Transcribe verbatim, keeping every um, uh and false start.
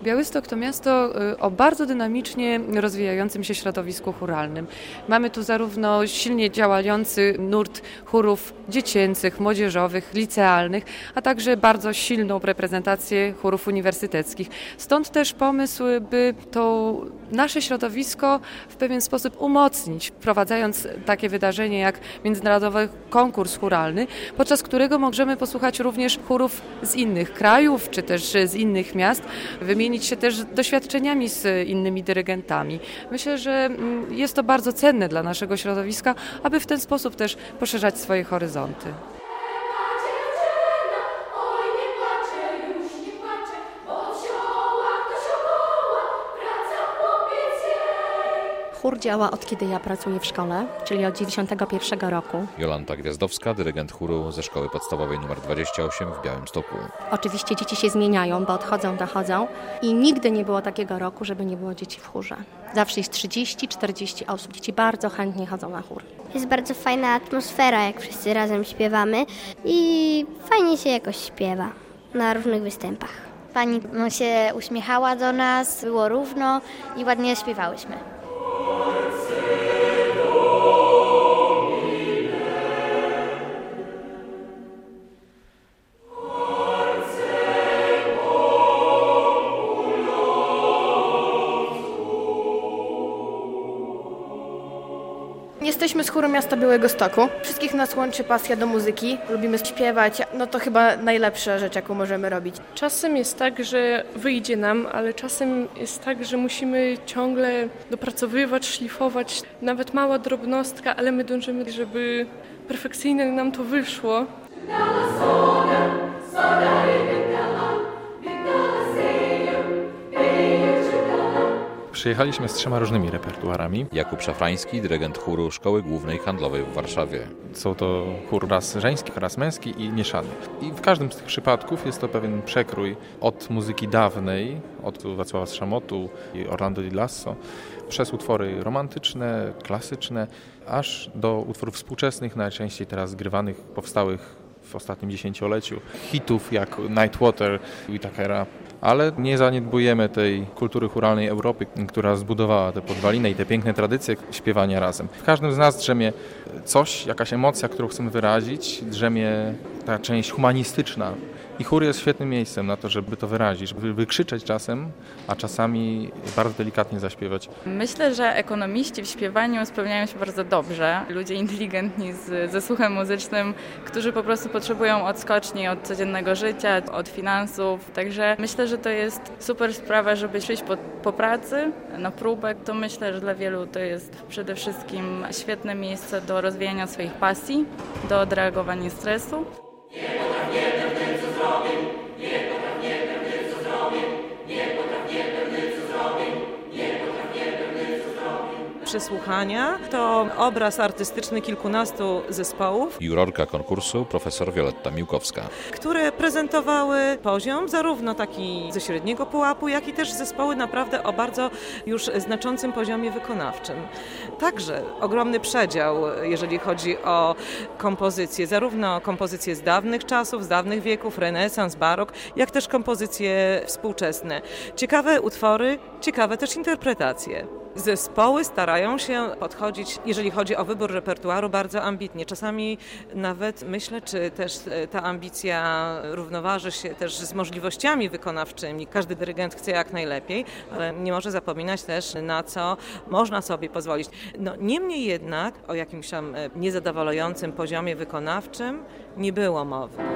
Białystok to miasto o bardzo dynamicznie rozwijającym się środowisku chóralnym. Mamy tu zarówno silnie działający nurt chórów dziecięcych, młodzieżowych, licealnych, a także bardzo silną reprezentację chórów uniwersyteckich. Stąd też pomysł, by to nasze środowisko w pewien sposób umocnić, wprowadzając takie wydarzenie jak międzynarodowy konkurs chóralny, podczas którego możemy posłuchać również chórów z innych krajów, czy też z innych miast, wymienić się też doświadczeniami z innymi dyrygentami. Myślę, że jest to bardzo cenne dla naszego środowiska, aby w ten sposób też poszerzać swoje horyzonty. Chór działa od kiedy ja pracuję w szkole, czyli od dziewięćdziesiątego pierwszego roku. Jolanta Gwiazdowska, dyrygent chóru ze Szkoły Podstawowej nr dwadzieścia osiem w Białymstoku. Oczywiście dzieci się zmieniają, bo odchodzą, dochodzą i nigdy nie było takiego roku, żeby nie było dzieci w chórze. Zawsze jest trzydzieści czterdzieści osób. Dzieci bardzo chętnie chodzą na chór. Jest bardzo fajna atmosfera, jak wszyscy razem śpiewamy i fajnie się jakoś śpiewa na różnych występach. Pani się uśmiechała do nas, było równo i ładnie śpiewałyśmy. Jesteśmy z chóru miasta Białegostoku. Wszystkich nas łączy pasja do muzyki. Lubimy śpiewać. No to chyba najlepsza rzecz, jaką możemy robić. Czasem jest tak, że wyjdzie nam, ale czasem jest tak, że musimy ciągle dopracowywać, szlifować. Nawet mała drobnostka, ale my dążymy, żeby perfekcyjnie nam to wyszło. Przyjechaliśmy z trzema różnymi repertuarami. Jakub Szafrański, dyrygent chóru Szkoły Głównej Handlowej w Warszawie. Są to chór raz żeński, raz męski i mieszany. I w każdym z tych przypadków jest to pewien przekrój od muzyki dawnej, od Wacława Szamotu i Orlando Di Lasso, przez utwory romantyczne, klasyczne, aż do utworów współczesnych, najczęściej teraz zgrywanych, powstałych w ostatnim dziesięcioleciu. Hitów jak Nightwater i Takera. Ale nie zaniedbujemy tej kultury chóralnej Europy, która zbudowała te podwaliny i te piękne tradycje śpiewania razem. W każdym z nas drzemie coś, jakaś emocja, którą chcemy wyrazić, drzemie ta część humanistyczna. I chór jest świetnym miejscem na to, żeby to wyrazić, żeby wykrzyczeć czasem, a czasami bardzo delikatnie zaśpiewać. Myślę, że ekonomiści w śpiewaniu spełniają się bardzo dobrze. Ludzie inteligentni z, ze słuchem muzycznym, którzy po prostu potrzebują odskoczni od codziennego życia, od finansów. Także myślę, że to jest super sprawa, żeby przyjść po, po pracy na próbę. To myślę, że dla wielu to jest przede wszystkim świetne miejsce do rozwijania swoich pasji, do odreagowania stresu. Przesłuchania to obraz artystyczny kilkunastu zespołów. Jurorka konkursu profesor Wioletta Miłkowska. Które prezentowały poziom zarówno taki ze średniego pułapu, jak i też zespoły naprawdę o bardzo już znaczącym poziomie wykonawczym. Także ogromny przedział, jeżeli chodzi o kompozycje, zarówno kompozycje z dawnych czasów, z dawnych wieków, renesans, barok, jak też kompozycje współczesne. Ciekawe utwory, ciekawe też interpretacje. Zespoły starają się podchodzić, jeżeli chodzi o wybór repertuaru, bardzo ambitnie. Czasami nawet myślę, czy też ta ambicja równoważy się też z możliwościami wykonawczymi. Każdy dyrygent chce jak najlepiej, ale nie może zapominać też, na co można sobie pozwolić. No, niemniej jednak o jakimś tam niezadowalającym poziomie wykonawczym nie było mowy.